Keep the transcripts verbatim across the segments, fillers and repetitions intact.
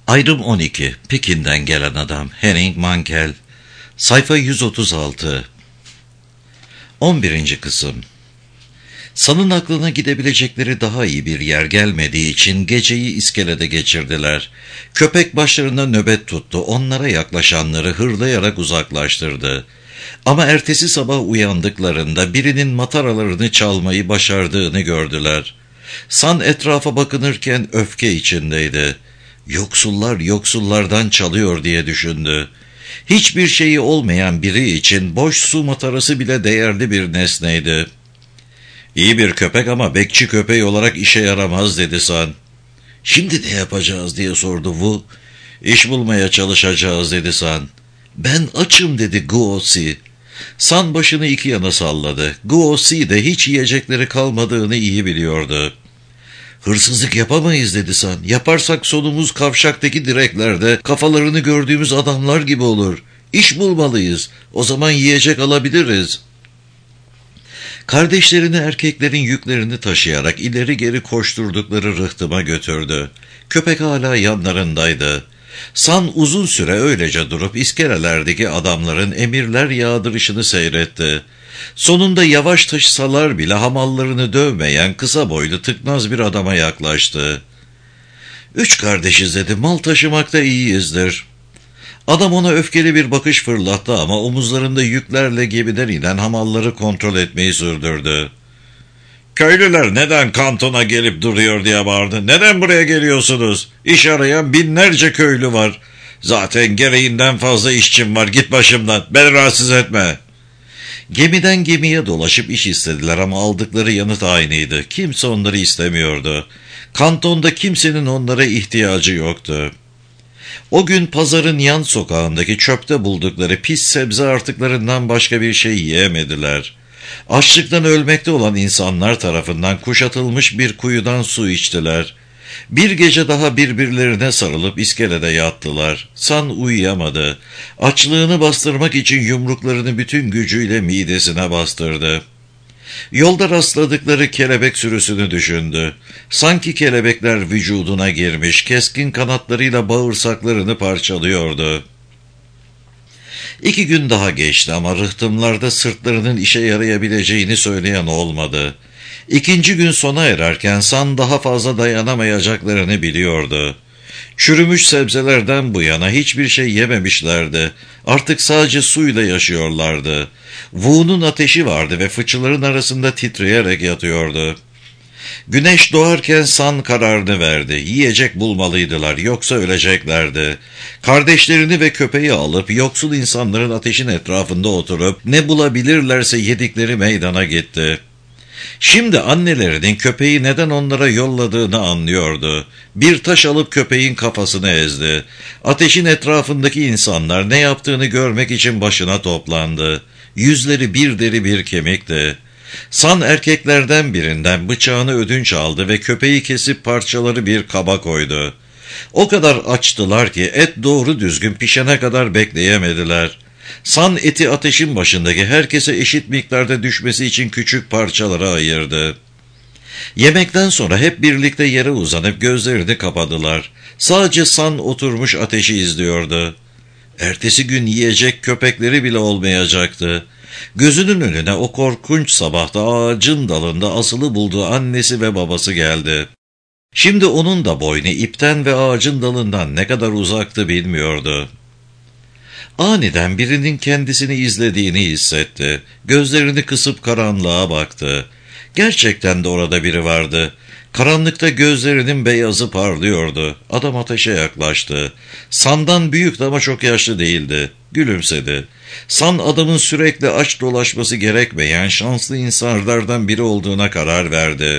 Ayrım on iki. Pekin'den gelen adam. Henning Mankell. Sayfa yüz otuz altı. on birinci kısım. San'ın aklına gidebilecekleri daha iyi bir yer gelmediği için geceyi iskelede geçirdiler. Köpek başlarına nöbet tuttu, onlara yaklaşanları hırlayarak uzaklaştırdı. Ama ertesi sabah uyandıklarında birinin mataralarını çalmayı başardığını gördüler. San etrafa bakınırken öfke içindeydi. Yoksullar yoksullardan çalıyor diye düşündü. Hiçbir şeyi olmayan biri için boş su matarası bile değerli bir nesneydi. İyi bir köpek ama bekçi köpeği olarak işe yaramaz dedi San. Şimdi ne yapacağız diye sordu Wu. İş bulmaya çalışacağız dedi San. Ben açım dedi Guo-si. San başını iki yana salladı. Guo-si de hiç yiyecekleri kalmadığını iyi biliyordu. Hırsızlık yapamayız dedi San. Yaparsak sonumuz kavşaktaki direklerde kafalarını gördüğümüz adamlar gibi olur. İş bulmalıyız. O zaman yiyecek alabiliriz. Kardeşlerini erkeklerin yüklerini taşıyarak ileri geri koşturdukları rıhtıma götürdü. Köpek hala yanlarındaydı. San uzun süre öylece durup iskelelerdeki adamların emirler yağdırışını seyretti. Sonunda yavaş taşısalar bile hamallarını dövmeyen kısa boylu tıknaz bir adama yaklaştı. Üç kardeşiz dedi, mal taşımakta iyiyizdir. Adam ona öfkeli bir bakış fırlattı ama omuzlarında yüklerle gemiden inen hamalları kontrol etmeyi sürdürdü. Köylüler neden kantona gelip duruyor diye bağırdı. Neden buraya geliyorsunuz? İş arayan binlerce köylü var. Zaten gereğinden fazla işçim var, git başımdan, beni rahatsız etme. Gemiden gemiye dolaşıp iş istediler ama aldıkları yanıt aynıydı. Kimse onları istemiyordu. Kantonda kimsenin onlara ihtiyacı yoktu. O gün pazarın yan sokağındaki çöpte buldukları pis sebze artıklarından başka bir şey yiyemediler. Açlıktan ölmekte olan insanlar tarafından kuşatılmış bir kuyudan su içtiler. Bir gece daha birbirlerine sarılıp iskelede yattılar. San uyuyamadı. Açlığını bastırmak için yumruklarını bütün gücüyle midesine bastırdı. Yolda rastladıkları kelebek sürüsünü düşündü. Sanki kelebekler vücuduna girmiş, keskin kanatlarıyla bağırsaklarını parçalıyordu. İki gün daha geçti ama rıhtımlarda sırtlarının işe yarayabileceğini söyleyen olmadı. İkinci gün sona ererken San daha fazla dayanamayacaklarını biliyordu. Çürümüş sebzelerden bu yana hiçbir şey yememişlerdi. Artık sadece suyla yaşıyorlardı. Wu'nun ateşi vardı ve fıçıların arasında titreyerek yatıyordu. Güneş doğarken San kararını verdi. Yiyecek bulmalıydılar, yoksa öleceklerdi. Kardeşlerini ve köpeği alıp yoksul insanların ateşin etrafında oturup ne bulabilirlerse yedikleri meydana gitti. Şimdi annelerinin köpeği neden onlara yolladığını anlıyordu. Bir taş alıp köpeğin kafasını ezdi. Ateşin etrafındaki insanlar ne yaptığını görmek için başına toplandı. Yüzleri bir deri bir kemikti. San erkeklerden birinden bıçağını ödünç aldı ve köpeği kesip parçaları bir kaba koydu. O kadar açtılar ki et doğru düzgün pişene kadar bekleyemediler. San eti ateşin başındaki herkese eşit miktarda düşmesi için küçük parçalara ayırdı. Yemekten sonra hep birlikte yere uzanıp gözlerini kapadılar. Sadece San oturmuş ateşi izliyordu. Ertesi gün yiyecek köpekleri bile olmayacaktı. Gözünün önüne o korkunç sabahta ağacın dalında asılı bulduğu annesi ve babası geldi. Şimdi onun da boynu ipten ve ağacın dalından ne kadar uzaktı bilmiyordu. Aniden birinin kendisini izlediğini hissetti. Gözlerini kısıp karanlığa baktı. Gerçekten de orada biri vardı. Karanlıkta gözlerinin beyazı parlıyordu. Adam ateşe yaklaştı. San'dan büyüktü ama çok yaşlı değildi. Gülümsedi. San adamın sürekli aç dolaşması gerekmeyen şanslı insanlardan biri olduğuna karar verdi.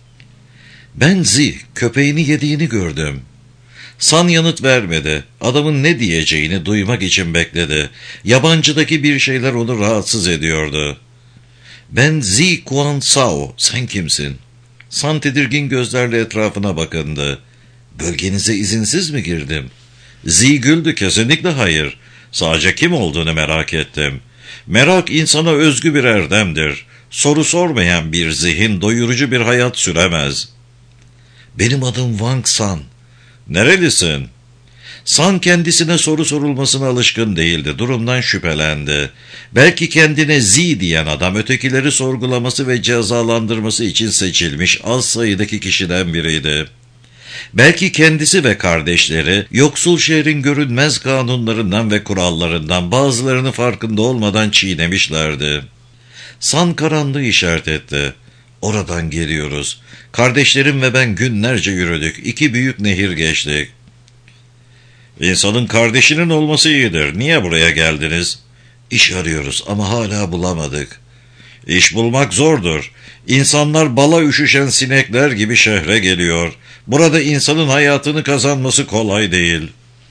Ben Zi, köpeğini yediğini gördüm. San yanıt vermedi. Adamın ne diyeceğini duymak için bekledi. Yabancıdaki bir şeyler onu rahatsız ediyordu. Ben Zi Kuan Sao, sen kimsin? San tedirgin gözlerle etrafına bakındı. Bölgenize izinsiz mi girdim? Zi güldü. Kesinlikle hayır. Sadece kim olduğunu merak ettim. Merak insana özgü bir erdemdir. Soru sormayan bir zihin doyurucu bir hayat süremez. Benim adım Wang San. Nerelisin? San kendisine soru sorulmasına alışkın değildi. Durumdan şüphelendi. Belki kendine Z diyen adam ötekileri sorgulaması ve cezalandırması için seçilmiş az sayıdaki kişiden biriydi. Belki kendisi ve kardeşleri yoksul şehrin görünmez kanunlarından ve kurallarından bazılarını farkında olmadan çiğnemişlerdi. San karanlığı işaret etti. Oradan geliyoruz. Kardeşlerim ve ben günlerce yürüdük. İki büyük nehir geçtik. İnsanın kardeşinin olması iyidir. Niye buraya geldiniz? İş arıyoruz ama hala bulamadık. İş bulmak zordur. İnsanlar bala üşüşen sinekler gibi şehre geliyor. Burada insanın hayatını kazanması kolay değil.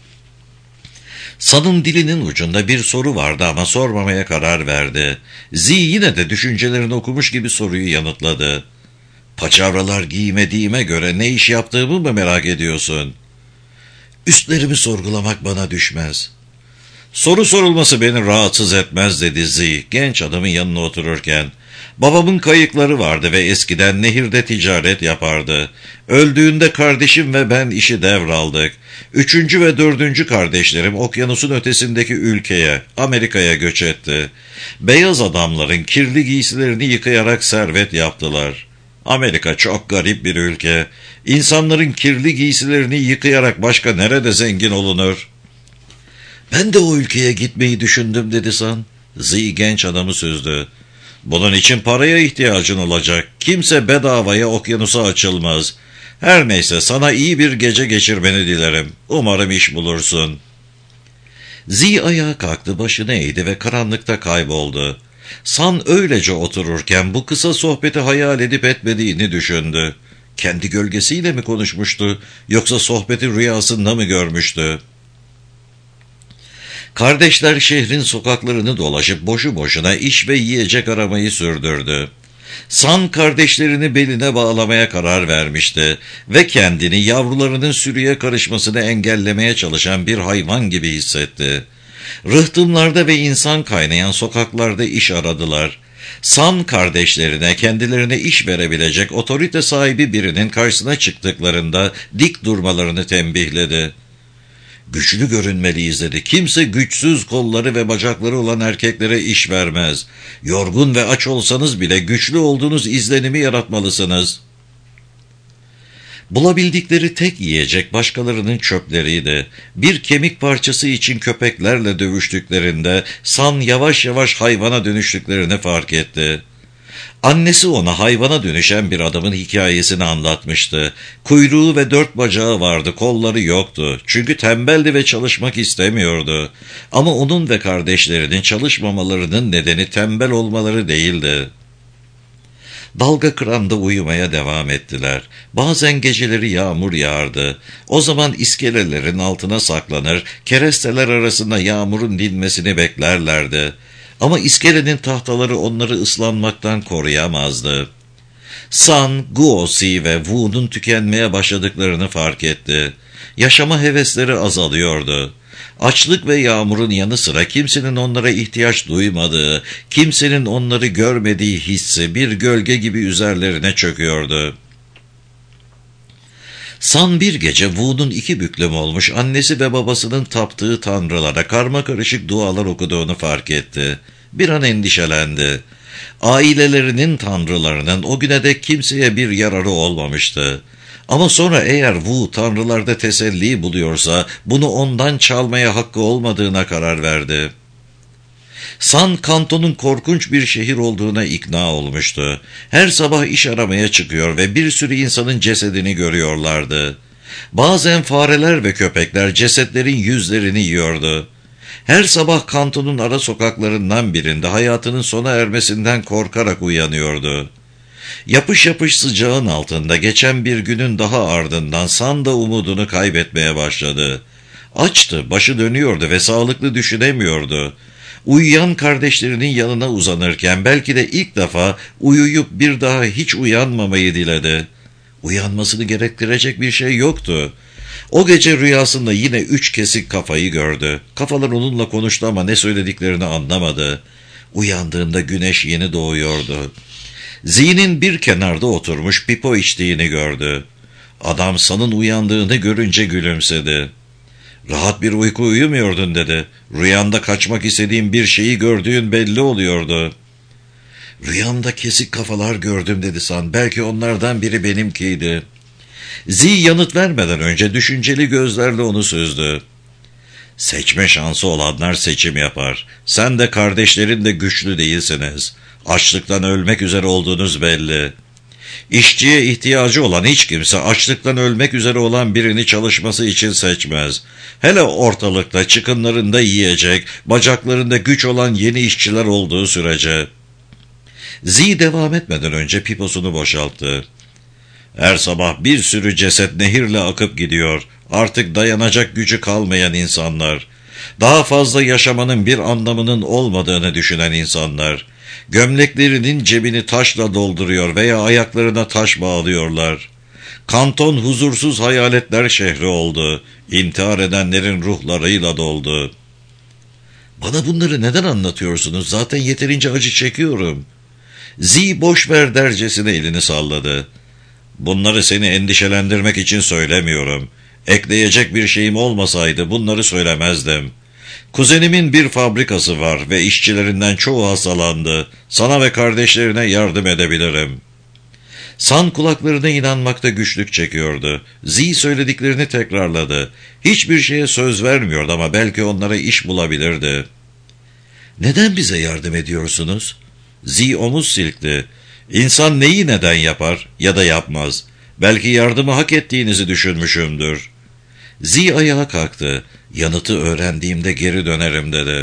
San'ın dilinin ucunda bir soru vardı ama sormamaya karar verdi. Z yine de düşüncelerini okumuş gibi soruyu yanıtladı. Paçavralar giymediğime göre ne iş yaptığımı mı merak ediyorsun? Üstlerimi sorgulamak bana düşmez. Soru sorulması beni rahatsız etmez dedi Z, genç adamın yanına otururken. Babamın kayıkları vardı ve eskiden nehirde ticaret yapardı. Öldüğünde kardeşim ve ben işi devraldık. Üçüncü ve dördüncü kardeşlerim okyanusun ötesindeki ülkeye, Amerika'ya göç etti. Beyaz adamların kirli giysilerini yıkayarak servet yaptılar. Amerika çok garip bir ülke. İnsanların kirli giysilerini yıkayarak başka nerede zengin olunur? Ben de o ülkeye gitmeyi düşündüm dedi San. Z genç adamı süzdü. Bunun için paraya ihtiyacın olacak. Kimse bedavaya okyanusa açılmaz. Her neyse sana iyi bir gece geçirmeni dilerim. Umarım iş bulursun. Z ayağa kalktı, başını eğdi ve karanlıkta kayboldu. San öylece otururken bu kısa sohbeti hayal edip etmediğini düşündü. Kendi gölgesiyle mi konuşmuştu, yoksa sohbeti rüyasında mı görmüştü? Kardeşler şehrin sokaklarını dolaşıp boşu boşuna iş ve yiyecek aramayı sürdürdü. San kardeşlerini beline bağlamaya karar vermişti ve kendini yavrularının sürüye karışmasını engellemeye çalışan bir hayvan gibi hissetti. Rıhtımlarda ve insan kaynayan sokaklarda iş aradılar. San kardeşlerine kendilerine iş verebilecek otorite sahibi birinin karşısına çıktıklarında dik durmalarını tembihledi. Güçlü görünmeliyiz dedi. Kimse güçsüz kolları ve bacakları olan erkeklere iş vermez. Yorgun ve aç olsanız bile güçlü olduğunuz izlenimi yaratmalısınız. Bulabildikleri tek yiyecek başkalarının çöpleriydi. Bir kemik parçası için köpeklerle dövüştüklerinde San yavaş yavaş hayvana dönüştüklerini fark etti. Annesi ona hayvana dönüşen bir adamın hikayesini anlatmıştı. Kuyruğu ve dört bacağı vardı, kolları yoktu. Çünkü tembeldi ve çalışmak istemiyordu. Ama onun ve kardeşlerinin çalışmamalarının nedeni tembel olmaları değildi. Dalga kıranda uyumaya devam ettiler. Bazen geceleri yağmur yağardı. O zaman iskelelerin altına saklanır, keresteler arasında yağmurun dinmesini beklerlerdi. Ama iskelenin tahtaları onları ıslanmaktan koruyamazdı. San, Guosi ve Wu'nun tükenmeye başladıklarını fark etti. Yaşama hevesleri azalıyordu. Açlık ve yağmurun yanı sıra kimsenin onlara ihtiyaç duymadığı, kimsenin onları görmediği hissi bir gölge gibi üzerlerine çöküyordu. San bir gece Wu'nun iki büklüm olmuş annesi ve babasının taptığı tanrılara karmakarışık dualar okuduğunu fark etti. Bir an endişelendi. Ailelerinin tanrılarının o güne dek kimseye bir yararı olmamıştı. Ama sonra eğer Wu tanrılarda teselli buluyorsa bunu ondan çalmaya hakkı olmadığına karar verdi. San Kanto'nun korkunç bir şehir olduğuna ikna olmuştu. Her sabah iş aramaya çıkıyor ve bir sürü insanın cesedini görüyorlardı. Bazen fareler ve köpekler cesetlerin yüzlerini yiyordu. Her sabah Kanto'nun ara sokaklarından birinde hayatının sona ermesinden korkarak uyanıyordu. Yapış yapış sıcağın altında geçen bir günün daha ardından San da umudunu kaybetmeye başladı. Açtı, başı dönüyordu ve sağlıklı düşünemiyordu. Uyuyan kardeşlerinin yanına uzanırken belki de ilk defa uyuyup bir daha hiç uyanmamayı diledi. Uyanmasını gerektirecek bir şey yoktu. O gece rüyasında yine üç kesik kafayı gördü. Kafalar onunla konuştu ama ne söylediklerini anlamadı. Uyandığında güneş yeni doğuyordu. Z'nin bir kenarda oturmuş pipo içtiğini gördü. Adam San'ın uyandığını görünce gülümsedi. Rahat bir uyku uyumuyordun dedi. Rüyanda kaçmak istediğin bir şeyi gördüğün belli oluyordu. Rüyamda kesik kafalar gördüm dedi San. Belki onlardan biri benimkiydi. Z yanıt vermeden önce düşünceli gözlerle onu süzdü. Seçme şansı olanlar seçim yapar. Sen de kardeşlerin de güçlü değilsiniz. Açlıktan ölmek üzere olduğunuz belli. İşçiye ihtiyacı olan hiç kimse açlıktan ölmek üzere olan birini çalışması için seçmez. Hele ortalıkta çıkınlarında yiyecek, bacaklarında güç olan yeni işçiler olduğu sürece. Z devam etmeden önce piposunu boşalttı. Her sabah bir sürü ceset nehirle akıp gidiyor. Artık dayanacak gücü kalmayan insanlar. Daha fazla yaşamanın bir anlamının olmadığını düşünen insanlar. Gömleklerinin cebini taşla dolduruyor veya ayaklarına taş bağlıyorlar. Kanton huzursuz hayaletler şehri oldu. İntihar edenlerin ruhlarıyla doldu. Bana bunları neden anlatıyorsunuz? Zaten yeterince acı çekiyorum. Z boş ver dercesine elini salladı. Bunları seni endişelendirmek için söylemiyorum. Ekleyecek bir şeyim olmasaydı bunları söylemezdim. Kuzenimin bir fabrikası var ve işçilerinden çoğu hastalandı. Sana ve kardeşlerine yardım edebilirim. San kulaklarına inanmakta güçlük çekiyordu. Z söylediklerini tekrarladı. Hiçbir şeye söz vermiyordu ama belki onlara iş bulabilirdi. Neden bize yardım ediyorsunuz? Z omuz silkti. İnsan neyi neden yapar ya da yapmaz? Belki yardımı hak ettiğinizi düşünmüşümdür. Z ayağa kalktı. Yanıtı öğrendiğimde geri dönerim dedi.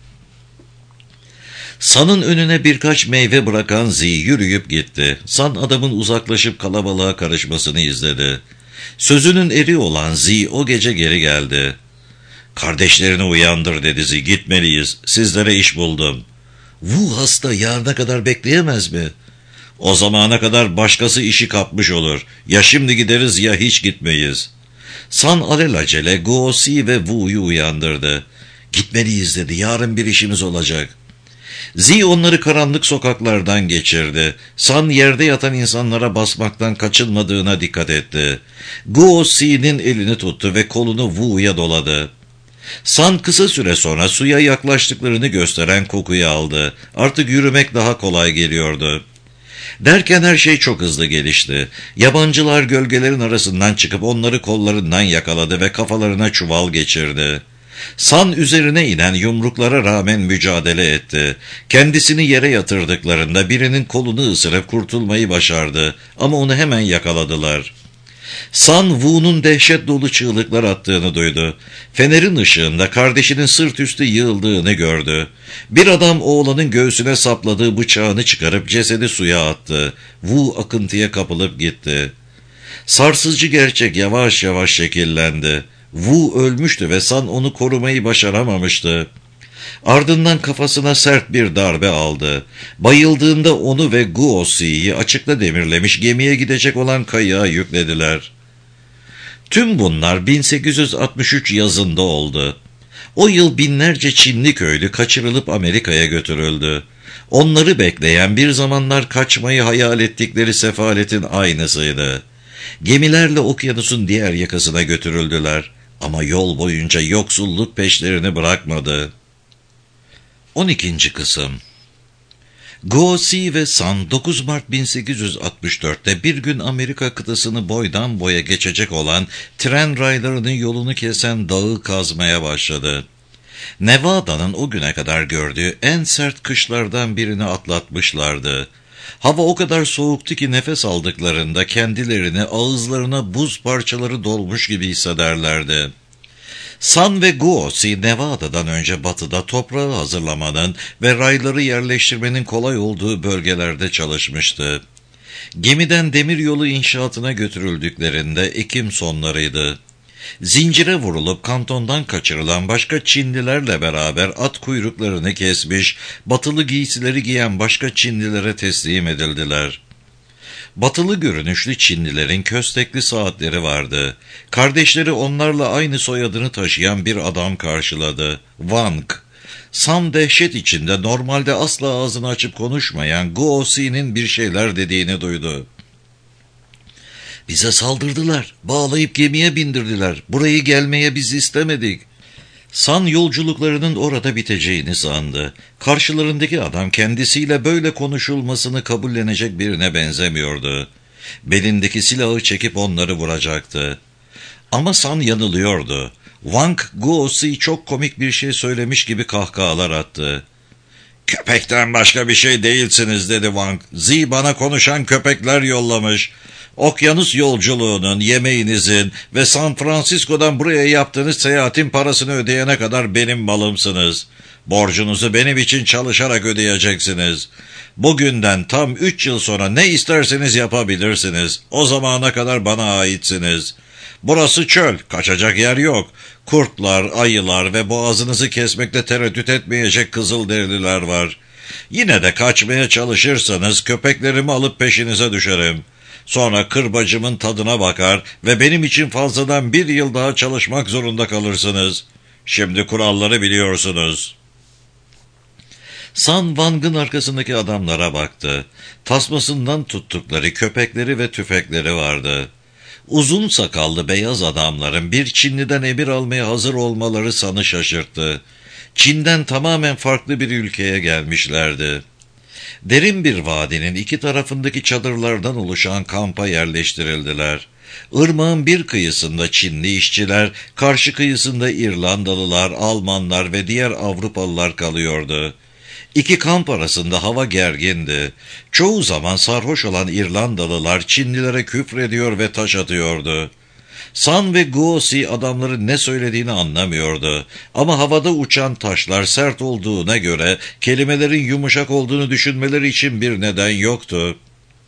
San'ın önüne birkaç meyve bırakan Z yürüyüp gitti. San adamın uzaklaşıp kalabalığa karışmasını izledi. Sözünün eri olan Z o gece geri geldi. Kardeşlerini uyandır dedi Z. Gitmeliyiz. Sizlere iş buldum. Wu hasta, yarına kadar bekleyemez mi? O zamana kadar başkası işi kapmış olur. Ya şimdi gideriz ya hiç gitmeyiz. San alelacele Guo Si ve Wu'yu uyandırdı. Gitmeliyiz dedi. Yarın bir işimiz olacak. Z onları karanlık sokaklardan geçirdi. San yerde yatan insanlara basmaktan kaçınmadığına dikkat etti. Guo Si'nin elini tuttu ve kolunu Wu'ya doladı. San kısa süre sonra suya yaklaştıklarını gösteren kokuyu aldı. Artık yürümek daha kolay geliyordu. Derken her şey çok hızlı gelişti. Yabancılar gölgelerin arasından çıkıp onları kollarından yakaladı ve kafalarına çuval geçirdi. San üzerine inen yumruklara rağmen mücadele etti. Kendisini yere yatırdıklarında birinin kolunu ısırıp kurtulmayı başardı ama onu hemen yakaladılar. San Wu'nun dehşet dolu çığlıklar attığını duydu. Fenerin ışığında kardeşinin sırt üstü yığıldığını gördü. Bir adam oğlanın göğsüne sapladığı bıçağını çıkarıp cesedi suya attı. Wu akıntıya kapılıp gitti. Sarsıcı gerçek yavaş yavaş şekillendi. Wu ölmüştü ve San onu korumayı başaramamıştı. Ardından kafasına sert bir darbe aldı. Bayıldığında onu ve Guo Si'yi açıkta demirlemiş gemiye gidecek olan kayığa yüklediler. Tüm bunlar bin sekiz yüz altmış üç yazında oldu. O yıl binlerce Çinli köylü kaçırılıp Amerika'ya götürüldü. Onları bekleyen bir zamanlar kaçmayı hayal ettikleri sefaletin aynısıydı. Gemilerle okyanusun diğer yakasına götürüldüler ama yol boyunca yoksulluk peşlerini bırakmadı. on ikinci Kısım. Guo Si ve San dokuz Mart bin sekiz yüz altmış dört'te bir gün Amerika kıtasını boydan boya geçecek olan tren raylarının yolunu kesen dağı kazmaya başladı. Nevada'nın o güne kadar gördüğü en sert kışlardan birini atlatmışlardı. Hava o kadar soğuktu ki nefes aldıklarında kendilerini ağızlarına buz parçaları dolmuş gibi hissederlerdi. San ve Guo Si, Nevada'dan önce batıda toprağı hazırlamanın ve rayları yerleştirmenin kolay olduğu bölgelerde çalışmıştı. Gemiden demiryolu inşaatına götürüldüklerinde Ekim sonlarıydı. Zincire vurulup kantondan kaçırılan başka Çinlilerle beraber at kuyruklarını kesmiş, batılı giysileri giyen başka Çinlilere teslim edildiler. Batılı görünüşlü Çinlilerin köstekli saatleri vardı. Kardeşleri onlarla aynı soyadını taşıyan bir adam karşıladı. Wang. Sam dehşet içinde normalde asla ağzını açıp konuşmayan Guo Si'nin bir şeyler dediğini duydu. Bize saldırdılar, bağlayıp gemiye bindirdiler. Burayı gelmeye biz istemedik. San yolculuklarının orada biteceğini sandı. Karşılarındaki adam kendisiyle böyle konuşulmasını kabullenecek birine benzemiyordu. Belindeki silahı çekip onları vuracaktı. Ama San yanılıyordu. Wang Guosi çok komik bir şey söylemiş gibi kahkahalar attı. "Köpekten başka bir şey değilsiniz," dedi Wang. "Zi bana konuşan köpekler yollamış. Okyanus yolculuğunun, yemeğinizin ve San Francisco'dan buraya yaptığınız seyahatin parasını ödeyene kadar benim malımsınız. Borcunuzu benim için çalışarak ödeyeceksiniz. Bugünden tam üç yıl sonra ne isterseniz yapabilirsiniz. O zamana kadar bana aitsiniz. Burası çöl, kaçacak yer yok. Kurtlar, ayılar ve boğazınızı kesmekte tereddüt etmeyecek Kızılderililer var. Yine de kaçmaya çalışırsanız köpeklerimi alıp peşinize düşerim. Sonra kırbacımın tadına bakar ve benim için fazladan bir yıl daha çalışmak zorunda kalırsınız. Şimdi kuralları biliyorsunuz." San Wang'ın arkasındaki adamlara baktı. Tasmasından tuttukları köpekleri ve tüfekleri vardı. Uzun sakallı beyaz adamların bir Çinliden emir almaya hazır olmaları San'ı şaşırttı. Çin'den tamamen farklı bir ülkeye gelmişlerdi. Derin bir vadinin iki tarafındaki çadırlardan oluşan kampa yerleştirildiler. Irmağın bir kıyısında Çinli işçiler, karşı kıyısında İrlandalılar, Almanlar ve diğer Avrupalılar kalıyordu. İki kamp arasında hava gergindi. Çoğu zaman sarhoş olan İrlandalılar Çinlilere küfrediyor ve taş atıyordu. San ve Guosi adamların ne söylediğini anlamıyordu. Ama havada uçan taşlar sert olduğuna göre kelimelerin yumuşak olduğunu düşünmeleri için bir neden yoktu.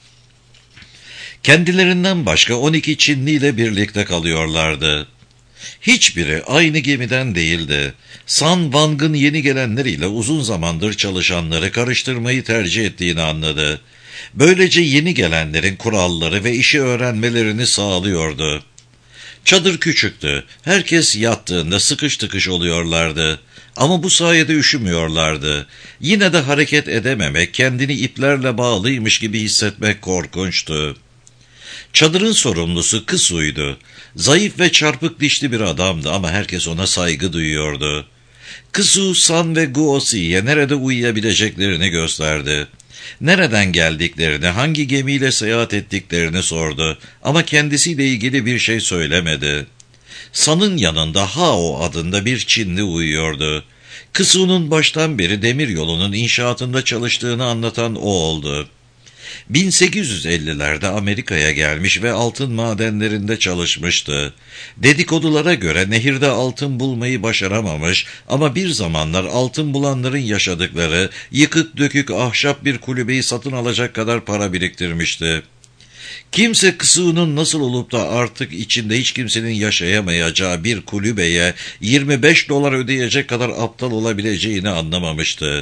Kendilerinden başka on iki Çinli ile birlikte kalıyorlardı. Hiçbiri aynı gemiden değildi. San Wang'ın yeni gelenleriyle uzun zamandır çalışanları karıştırmayı tercih ettiğini anladı. Böylece yeni gelenlerin kuralları ve işi öğrenmelerini sağlıyordu. Çadır küçüktü. Herkes yattığında sıkış tıkış oluyorlardı. Ama bu sayede üşümüyorlardı. Yine de hareket edememek, kendini iplerle bağlıymış gibi hissetmek korkunçtu. Çadırın sorumlusu Kisu'ydu. Zayıf ve çarpık dişli bir adamdı ama herkes ona saygı duyuyordu. Kisu, San ve Guosi'ye nerede uyuyabileceklerini gösterdi. Nereden geldiklerini, hangi gemiyle seyahat ettiklerini sordu ama kendisiyle ilgili bir şey söylemedi. San'ın yanında Hao adında bir Çinli uyuyordu. Kisu'nun baştan beri demiryolunun inşaatında çalıştığını anlatan o oldu. bin sekiz yüz ellilerde Amerika'ya gelmiş ve altın madenlerinde çalışmıştı. Dedikodulara göre nehirde altın bulmayı başaramamış ama bir zamanlar altın bulanların yaşadıkları yıkık dökük ahşap bir kulübeyi satın alacak kadar para biriktirmişti. Kimse Kisu'nun nasıl olup da artık içinde hiç kimsenin yaşayamayacağı bir kulübeye yirmi beş dolar ödeyecek kadar aptal olabileceğini anlamamıştı.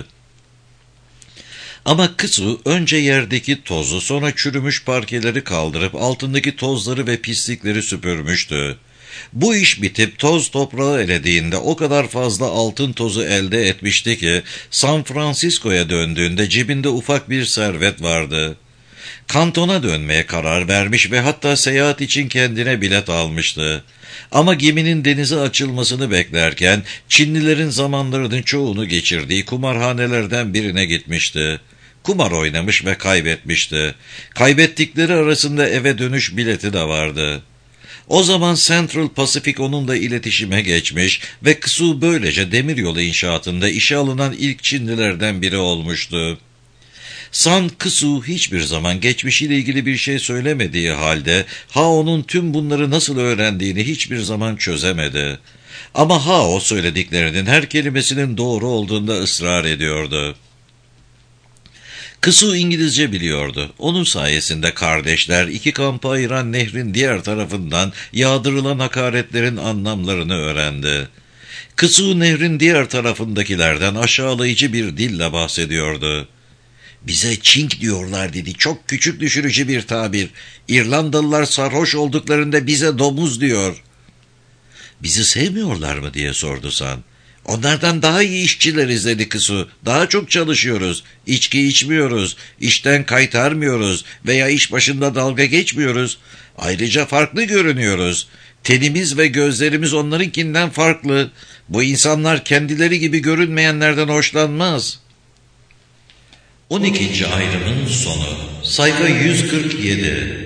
Ama Kisu önce yerdeki tozu, sonra çürümüş parkeleri kaldırıp altındaki tozları ve pislikleri süpürmüştü. Bu iş bitip toz toprağı elediğinde o kadar fazla altın tozu elde etmişti ki San Francisco'ya döndüğünde cebinde ufak bir servet vardı. Kantona dönmeye karar vermiş ve hatta seyahat için kendine bilet almıştı. Ama geminin denize açılmasını beklerken Çinlilerin zamanlarının çoğunu geçirdiği kumarhanelerden birine gitmişti. Kumar oynamış ve kaybetmişti. Kaybettikleri arasında eve dönüş bileti de vardı. O zaman Central Pacific onunla iletişime geçmiş ve Kisu böylece demiryolu inşaatında işe alınan ilk Çinlilerden biri olmuştu. San Kisu hiçbir zaman geçmişiyle ilgili bir şey söylemediği halde Hao'nun tüm bunları nasıl öğrendiğini hiçbir zaman çözemedi. Ama Hao söylediklerinin her kelimesinin doğru olduğunda ısrar ediyordu. Kisu İngilizce biliyordu. Onun sayesinde kardeşler iki kampa ayıran nehrin diğer tarafından yağdırılan hakaretlerin anlamlarını öğrendi. Kisu nehrin diğer tarafındakilerden aşağılayıcı bir dille bahsediyordu. "Bize Çink diyorlar," dedi. "Çok küçük düşürücü bir tabir. İrlandalılar sarhoş olduklarında bize domuz diyor." "Bizi sevmiyorlar mı?" diye sordu San. Onlardan daha iyi işçileriz dedi Kısu. Daha çok çalışıyoruz. İçki içmiyoruz. İşten kaytarmıyoruz. Veya iş başında dalga geçmiyoruz. Ayrıca farklı görünüyoruz. Tenimiz ve gözlerimiz onlarınkinden farklı. Bu insanlar kendileri gibi görünmeyenlerden hoşlanmaz. on ikinci ayrımın sonu. Sayfa yüz kırk yedi.